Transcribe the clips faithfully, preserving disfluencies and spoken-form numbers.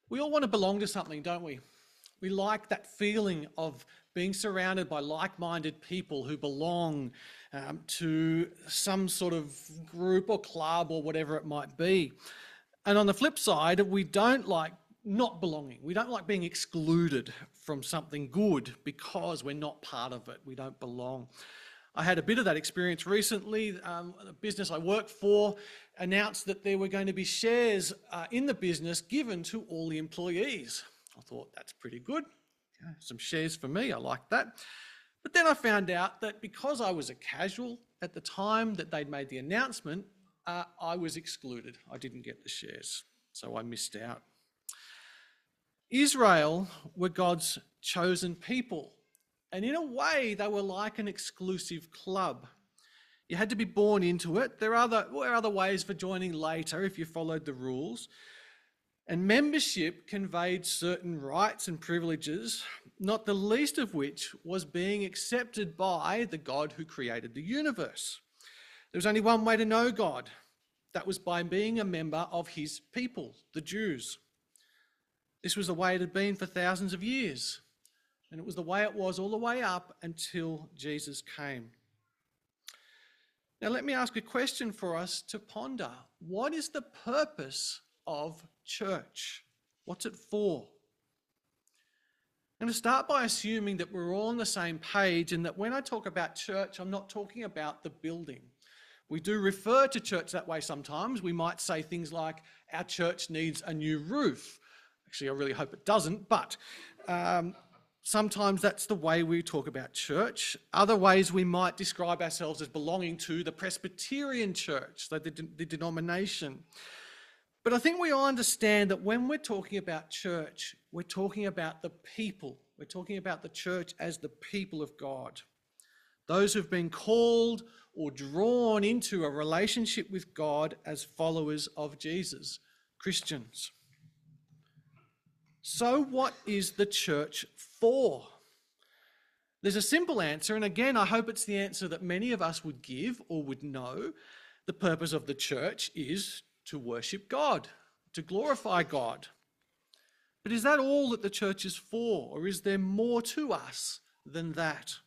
We all want to belong to something, don't we? We like that feeling of being surrounded by like-minded people who belong um, to some sort of group or club or whatever it might be. And on the flip side, we don't like not belonging. We don't like being excluded from something good because we're not part of it. We don't belong. I had a bit of that experience recently. Um, the business I work for announced that there were going to be shares uh, in the business given to all the employees. I thought, that's pretty good. Yeah, some shares for me, I like that. But then I found out that because I was a casual at the time that they'd made the announcement, uh, I was excluded. I didn't get the shares, so I missed out. Israel were God's chosen people. And in a way, they were like an exclusive club. You had to be born into it. There, are other, there were other ways for joining later if you followed the rules. And membership conveyed certain rights and privileges, not the least of which was being accepted by the God who created the universe. There was only one way to know God. That was by being a member of his people, the Jews. This was the way it had been for thousands of years. And it was the way it was all the way up until Jesus came. Now let me ask a question for us to ponder. What is the purpose of church? What's it for? I'm going to start by assuming that we're all on the same page and that when I talk about church, I'm not talking about the building. We do refer to church that way sometimes. We might say things like, our church needs a new roof. Actually, I really hope it doesn't, but um, sometimes that's the way we talk about church. Other ways we might describe ourselves as belonging to the Presbyterian Church, so the, the denomination. But I think we all understand that when we're talking about church, we're talking about the people. We're talking about the church as the people of God. Those who've been called or drawn into a relationship with God as followers of Jesus, Christians. So what is the church for? There's a simple answer, and again, I hope it's the answer that many of us would give or would know. The purpose of the church is to worship God, to glorify God. But is that all that the church is for, or is there more to us than that?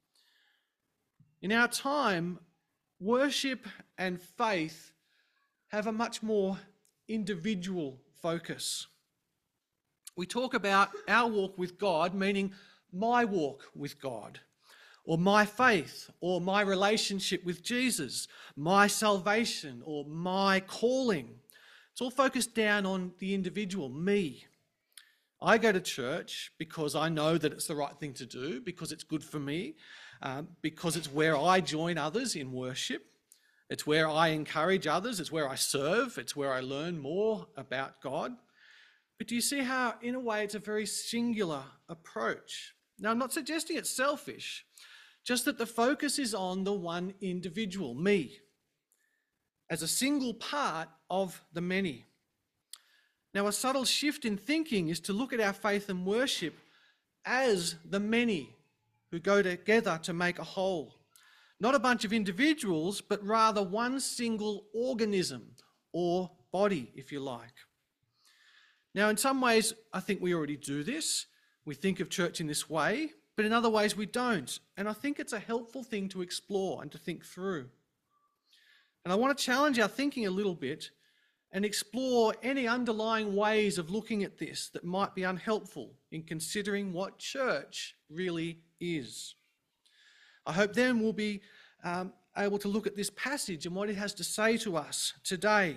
In our time, worship and faith have a much more individual focus. We talk about our walk with God, meaning my walk with God, or my faith, or my relationship with Jesus, my salvation, or my calling. It's all focused down on the individual, me. I go to church because I know that it's the right thing to do, because it's good for me, um, because it's where I join others in worship. It's where I encourage others. It's where I serve. It's where I learn more about God. But do you see how, in a way, it's a very singular approach? Now, I'm not suggesting it's selfish, just that the focus is on the one individual, me, as a single part of the many. Now, a subtle shift in thinking is to look at our faith and worship as the many who go together to make a whole. Not a bunch of individuals, but rather one single organism or body, if you like. Now, in some ways, I think we already do this. We think of church in this way, but in other ways we don't. And I think it's a helpful thing to explore and to think through. And I want to challenge our thinking a little bit and explore any underlying ways of looking at this that might be unhelpful in considering what church really is. I hope then we'll be um, able to look at this passage and what it has to say to us today.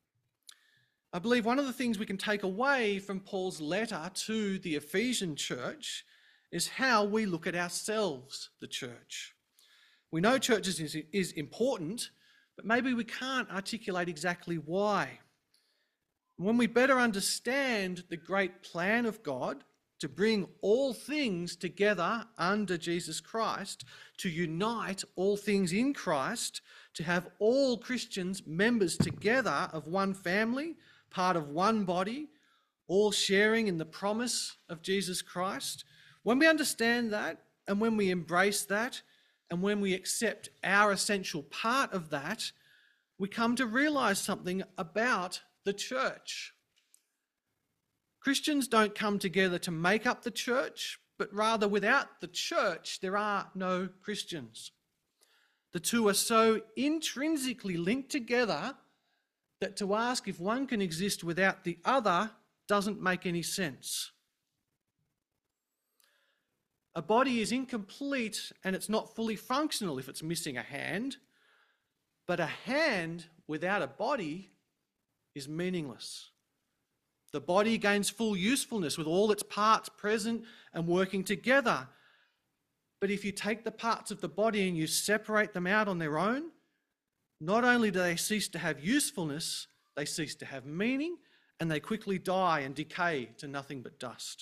I believe one of the things we can take away from Paul's letter to the Ephesian church is how we look at ourselves, the church. We know church is, is important, but maybe we can't articulate exactly why. When we better understand the great plan of God to bring all things together under Jesus Christ, to unite all things in Christ, to have all Christians members together of one family, part of one body, all sharing in the promise of Jesus Christ. When we understand that, and when we embrace that, and when we accept our essential part of that, we come to realize something about the church. Christians don't come together to make up the church, but rather without the church, there are no Christians. The two are so intrinsically linked together that to ask if one can exist without the other doesn't make any sense. A body is incomplete and it's not fully functional if it's missing a hand, but a hand without a body is meaningless. The body gains full usefulness with all its parts present and working together. But if you take the parts of the body and you separate them out on their own, not only do they cease to have usefulness, they cease to have meaning, and they quickly die and decay to nothing but dust.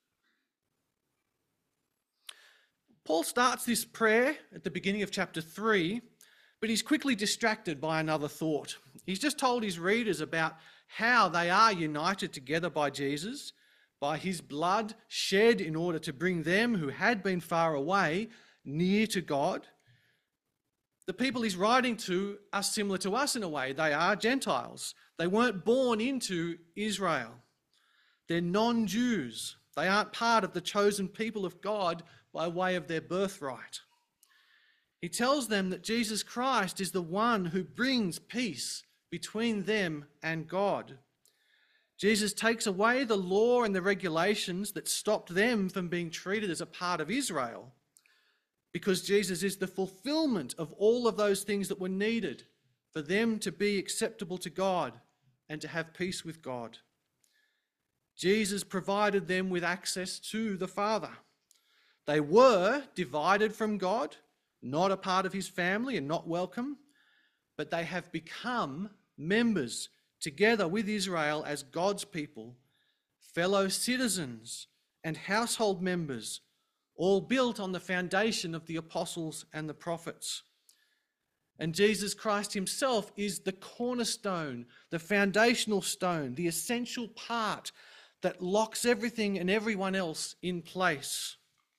Paul starts this prayer at the beginning of chapter three, but he's quickly distracted by another thought. He's just told his readers about how they are united together by Jesus, by his blood shed in order to bring them who had been far away near to God. The people he's writing to are similar to us in a way. They are Gentiles. They weren't born into Israel. They're non-Jews. They aren't part of the chosen people of God by way of their birthright. He tells them that Jesus Christ is the one who brings peace between them and God. Jesus takes away the law and the regulations that stopped them from being treated as a part of Israel, because Jesus is the fulfillment of all of those things that were needed for them to be acceptable to God and to have peace with God. Jesus provided them with access to the Father. They were divided from God, not a part of his family and not welcome, but they have become members together with Israel as God's people, fellow citizens and household members, all built on the foundation of the apostles and the prophets. And Jesus Christ himself is the cornerstone, the foundational stone, the essential part that locks everything and everyone else in place.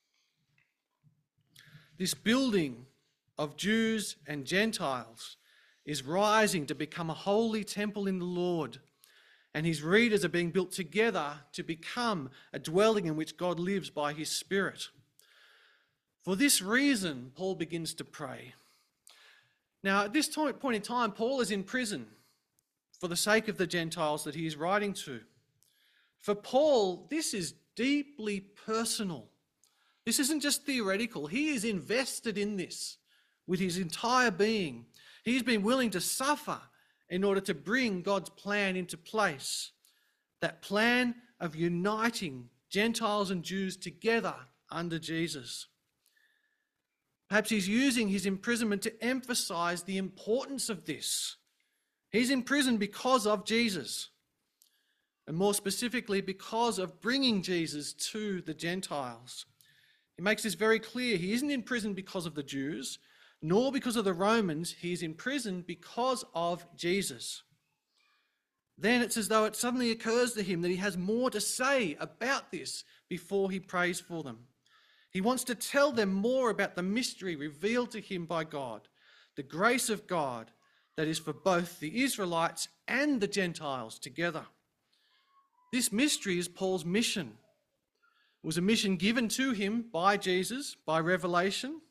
This building of Jews and Gentiles is rising to become a holy temple in the Lord, and his readers are being built together to become a dwelling in which God lives by his Spirit. For this reason, Paul begins to pray. Now, at this time, point in time, Paul is in prison for the sake of the Gentiles that he is writing to. For Paul, this is deeply personal. This isn't just theoretical. He is invested in this with his entire being. He's been willing to suffer in order to bring God's plan into place. That plan of uniting Gentiles and Jews together under Jesus. Perhaps he's using his imprisonment to emphasize the importance of this. He's in prison because of Jesus, and more specifically because of bringing Jesus to the Gentiles. He makes this very clear. He isn't in prison because of the Jews, nor because of the Romans. He's in prison because of Jesus. Then it's as though it suddenly occurs to him that he has more to say about this before he prays for them. He wants to tell them more about the mystery revealed to him by God, the grace of God that is for both the Israelites and the Gentiles together. This mystery is Paul's mission. It was a mission given to him by Jesus, by revelation,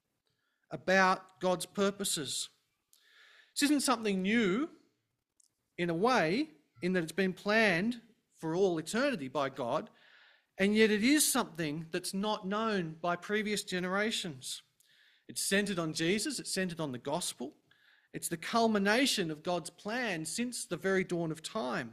about God's purposes. This isn't something new in a way, in that it's been planned for all eternity by God, and yet it is something that's not known by previous generations. It's centered on Jesus, it's centered on the gospel. It's the culmination of God's plan since the very dawn of time.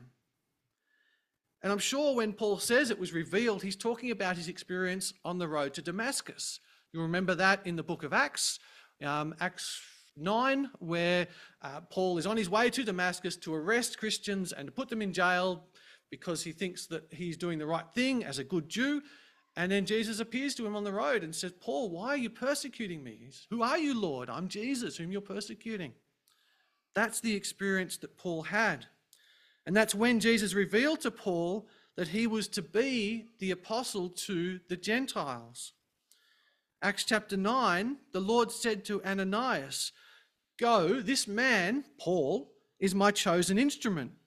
And I'm sure when Paul says it was revealed, he's talking about his experience on the road to Damascus. You remember that in the book of Acts, um, Acts nine, where uh, Paul is on his way to Damascus to arrest Christians and to put them in jail because he thinks that he's doing the right thing as a good Jew. And then Jesus appears to him on the road and says, Paul, why are you persecuting me? He's, Who are you, Lord? I'm Jesus, whom you're persecuting. That's the experience that Paul had. And that's when Jesus revealed to Paul that he was to be the apostle to the Gentiles. Acts chapter nine, the Lord said to Ananias, Go, this man, Paul, is my chosen instrument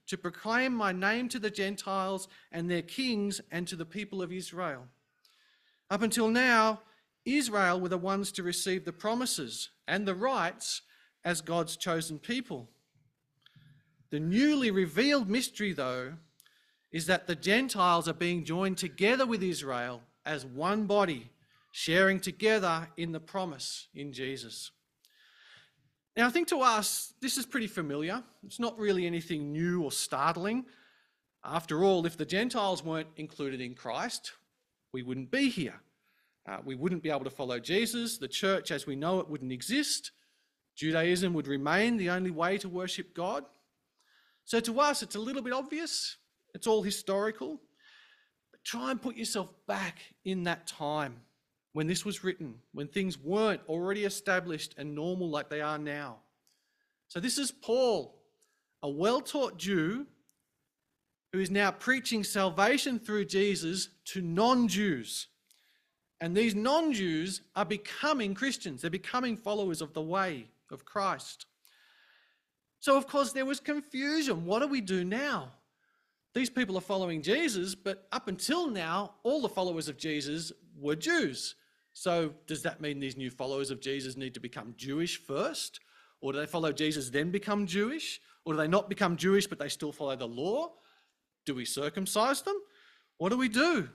to proclaim my name to the Gentiles and their kings and to the people of Israel. Up until now, Israel were the ones to receive the promises and the rights as God's chosen people. The newly revealed mystery, though, is that the Gentiles are being joined together with Israel as one body, sharing together in the promise in Jesus. Now, I think to us, this is pretty familiar. It's not really anything new or startling. After all, if the Gentiles weren't included in Christ, we wouldn't be here. Uh, we wouldn't be able to follow Jesus. The church as we know it wouldn't exist. Judaism would remain the only way to worship God. So to us, it's a little bit obvious. It's all historical. But try and put yourself back in that time when this was written, when things weren't already established and normal like they are now. So this is Paul, a well-taught Jew who is now preaching salvation through Jesus to non-Jews. And these non-Jews are becoming Christians. They're becoming followers of the way of Christ. So, of course, there was confusion. What do we do now? These people are following Jesus, but up until now, all the followers of Jesus were Jews. So does that mean these new followers of Jesus need to become Jewish first? Or do they follow Jesus then become Jewish? Or do they not become Jewish but they still follow the law? Do we circumcise them? What do we do?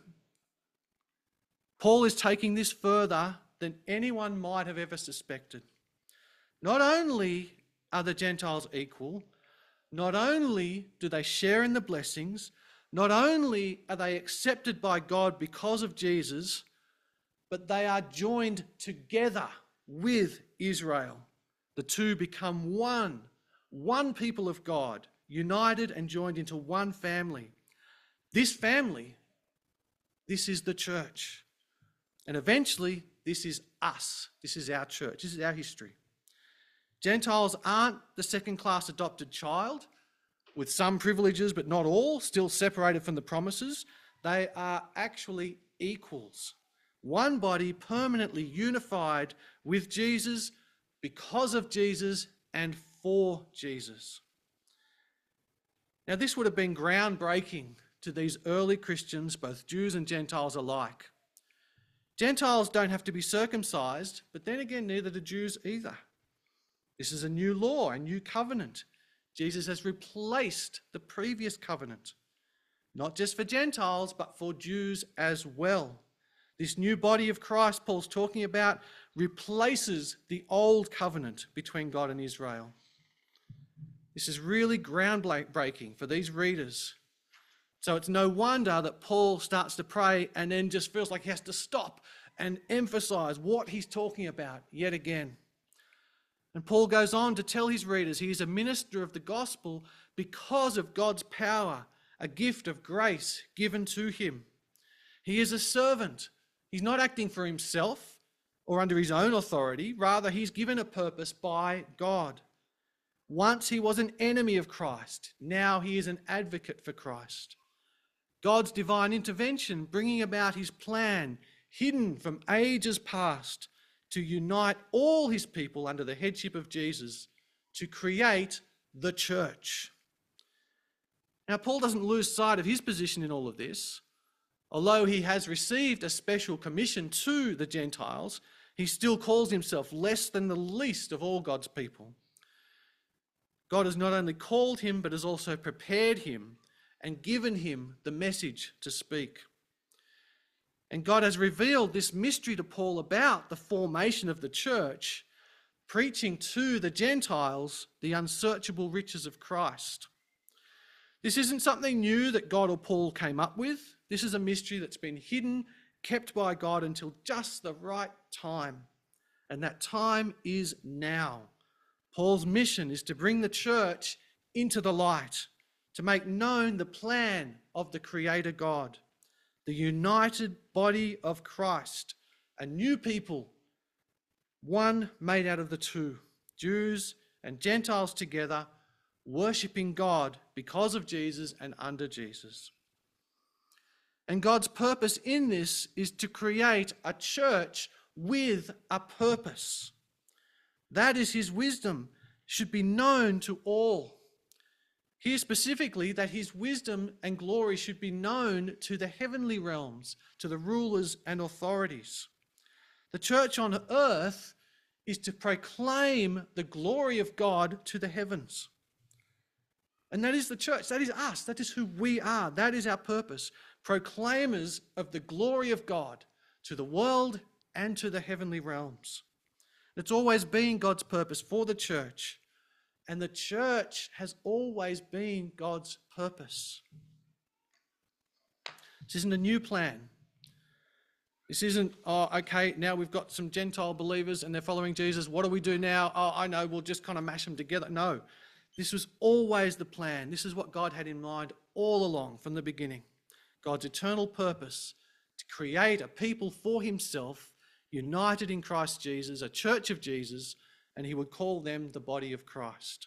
Paul is taking this further than anyone might have ever suspected. Not only are the Gentiles equal, not only do they share in the blessings, not only are they accepted by God because of Jesus, but they are joined together with Israel. The two become one, one people of God, united and joined into one family. This family, this is the church. And eventually, this is us. This is our church. This is our history. Gentiles aren't the second-class adopted child with some privileges but not all, still separated from the promises. They are actually equals. One body permanently unified with Jesus because of Jesus and for Jesus. Now, this would have been groundbreaking to these early Christians, both Jews and Gentiles alike. Gentiles don't have to be circumcised, but then again, neither do Jews either. This is a new law, a new covenant. Jesus has replaced the previous covenant, not just for Gentiles, but for Jews as well. This new body of Christ Paul's talking about replaces the old covenant between God and Israel. This is really groundbreaking for these readers. So it's no wonder that Paul starts to pray and then just feels like he has to stop and emphasize what he's talking about yet again. And Paul goes on to tell his readers he is a minister of the gospel because of God's power, a gift of grace given to him. He is a servant. He's not acting for himself or under his own authority. Rather, he's given a purpose by God. Once he was an enemy of Christ. Now he is an advocate for Christ. God's divine intervention bringing about his plan, hidden from ages past, to unite all his people under the headship of Jesus, to create the church. Now, Paul doesn't lose sight of his position in all of this. Although he has received a special commission to the Gentiles, he still calls himself less than the least of all God's people. God has not only called him, but has also prepared him and given him the message to speak. And God has revealed this mystery to Paul about the formation of the church, preaching to the Gentiles the unsearchable riches of Christ. This isn't something new that God or Paul came up with. This is a mystery that's been hidden, kept by God until just the right time. And that time is now. Paul's mission is to bring the church into the light, to make known the plan of the Creator God, the united body of Christ, a new people, one made out of the two, Jews and Gentiles together, worshipping God because of Jesus and under Jesus. And God's purpose in this is to create a church with a purpose. That is his wisdom, should be known to all. Here specifically, that his wisdom and glory should be known to the heavenly realms, to the rulers and authorities. The church on earth is to proclaim the glory of God to the heavens. And that is the church. That is us. That is who we are. That is our purpose. Proclaimers of the glory of God to the world and to the heavenly realms. It's always been God's purpose for the church. And the church has always been God's purpose. This isn't a new plan. This isn't, oh, okay, now we've got some Gentile believers and they're following Jesus. What do we do now? Oh, I know, we'll just kind of mash them together. No, this was always the plan. This is what God had in mind all along from the beginning. God's eternal purpose to create a people for himself, united in Christ Jesus, a church of Jesus, and he would call them the body of Christ.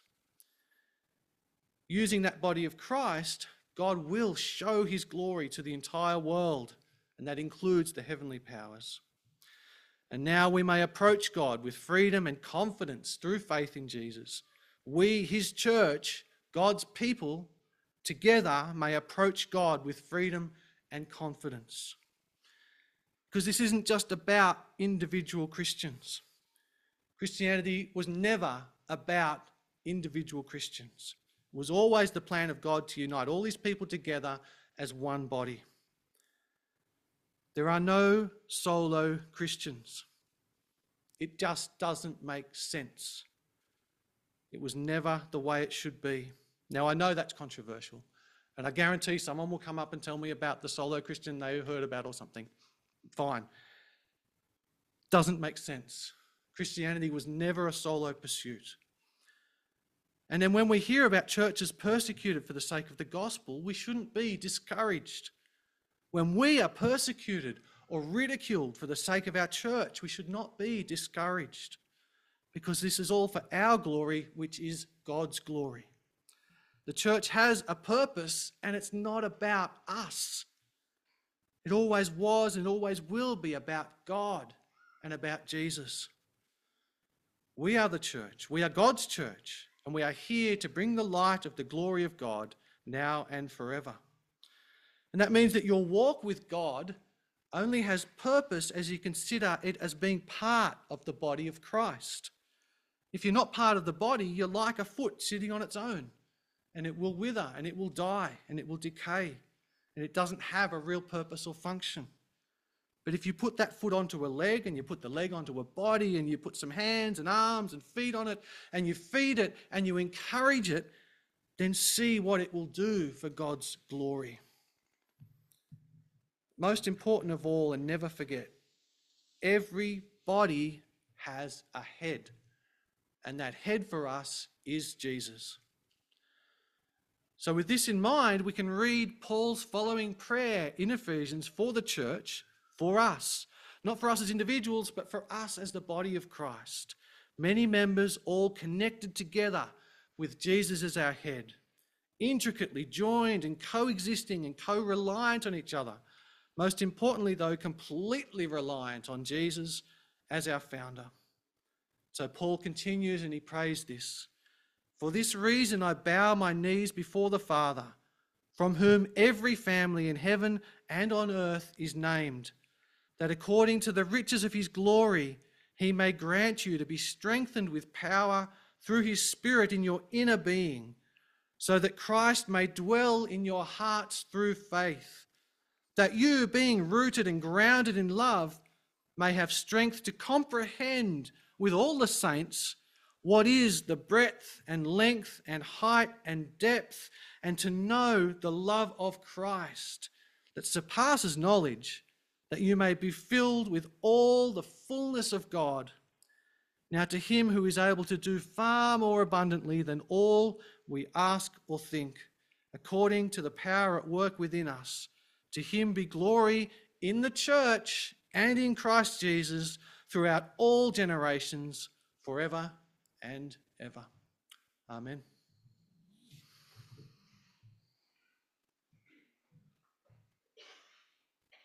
Using that body of Christ, God will show his glory to the entire world, and that includes the heavenly powers. And now we may approach God with freedom and confidence through faith in Jesus. We, his church, God's people, together may approach God with freedom and confidence. Because this isn't just about individual Christians. Christianity was never about individual Christians. It was always the plan of God to unite all these people together as one body. There are no solo Christians. It just doesn't make sense. It was never the way it should be. Now, I know that's controversial, and I guarantee someone will come up and tell me about the solo Christian they heard about or something. Fine. Doesn't make sense. Christianity was never a solo pursuit. And then when we hear about churches persecuted for the sake of the gospel, we shouldn't be discouraged. When we are persecuted or ridiculed for the sake of our church, we should not be discouraged, because this is all for our glory, which is God's glory. The church has a purpose, and it's not about us. It always was and always will be about God and about Jesus. We are the church. We are God's church, and we are here to bring the light of the glory of God now and forever. And that means that your walk with God only has purpose as you consider it as being part of the body of Christ. If you're not part of the body, you're like a foot sitting on its own, and it will wither, and it will die, and it will decay, and it doesn't have a real purpose or function. But if you put that foot onto a leg, and you put the leg onto a body, and you put some hands and arms and feet on it, and you feed it, and you encourage it, then see what it will do for God's glory. Most important of all, and never forget, every body has a head, and that head for us is Jesus. So with this in mind, we can read Paul's following prayer in Ephesians for the church, for us. Not for us as individuals, but for us as the body of Christ. Many members all connected together with Jesus as our head, intricately joined and coexisting and co-reliant on each other. Most importantly, though, completely reliant on Jesus as our founder. So Paul continues and he prays this. For this reason I bow my knees before the Father, from whom every family in heaven and on earth is named, that according to the riches of his glory he may grant you to be strengthened with power through his Spirit in your inner being, so that Christ may dwell in your hearts through faith, that you, being rooted and grounded in love, may have strength to comprehend with all the saints what is the breadth and length and height and depth, and to know the love of Christ that surpasses knowledge, that you may be filled with all the fullness of God. Now to him who is able to do far more abundantly than all we ask or think, according to the power at work within us, to him be glory in the church and in Christ Jesus throughout all generations, forever and ever. Amen.